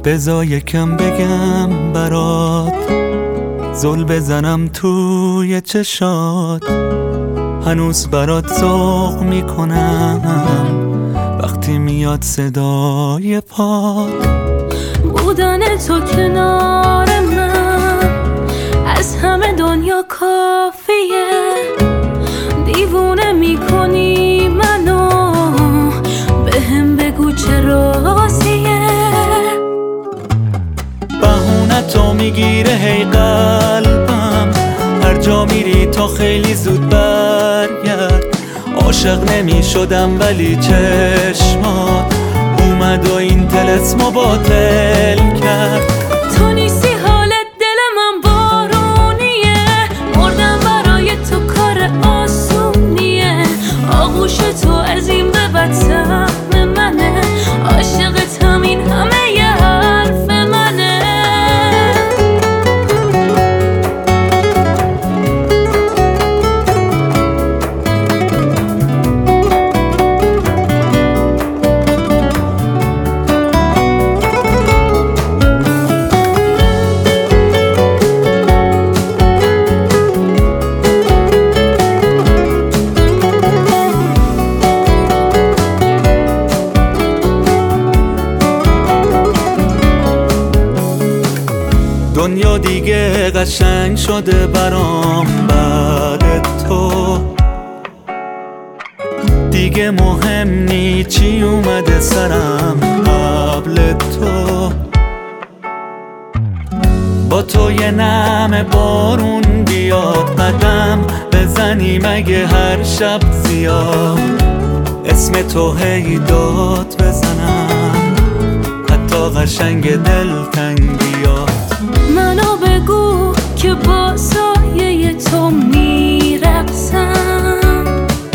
بذار یکم بگم برات، زل بزنم توی چشات، هنوز برات ذوق میکنم وقتی میاد صدای پات. بودن تو کنار من از همه دنیا کافیه، دیوونه میکنی منو، بهم بگو چه رازیه. بهونه تو میگیره هی قلبم، هر جا میری تا خیلی زود برگرد. عاشق نمیشدم ولی چشمات اومد و این طلسمو باطل کرد. تو نیستی حالت دل من بارونیه، مردم برای تو کار آسونیه. آغوش تو از این به بعد سهم منه، عاشقت همین همه یه حرف منه. دنیا دیگه قشنگ شده برام بعد تو، دیگه مهم نی چی اومده سرم قبل تو. با تو یه نم بارون بیاد، قدم بزنی مگه هر شب زیاد، اسم تو هی داد بزنم حتی قشنگ دلتنگیات. منو بگو که با سایه تو میرقصم،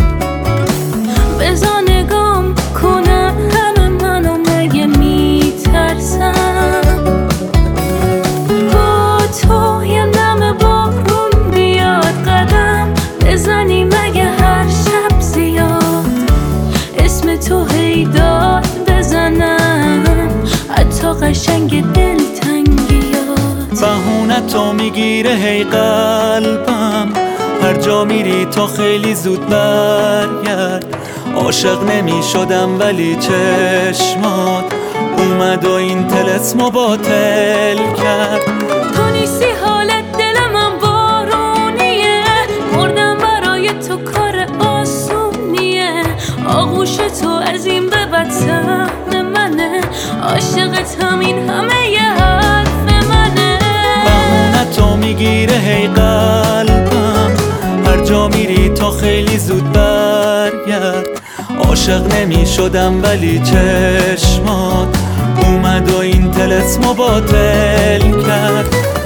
بذار نگام کنم همه منو مگه میترسم. با تو یه نم بارون بیاد، قدم بزنی مگه هر شب زیاد، اسم تو هی داد بزنم حتی قشنگ دلتنگیات. بهونه تو میگیره هی قلبم، هر جا میری تا خیلی زود برگرد. عاشق نمیشدم ولی چشمات اومد و این طلسمو باطل کرد. تو نیستی حالت دل من بارونیه، مردم برای تو کار آسونیه. آغوش تو از این به بعد سهم منه، عاشقت همین همه یه حرف منه. بهونه تو میگیره هی قلبم، هر جا میری تا خیلی زود برگرد. عاشق نمیشدم ولی چشمات اومد و این طلسمو باطل کرد.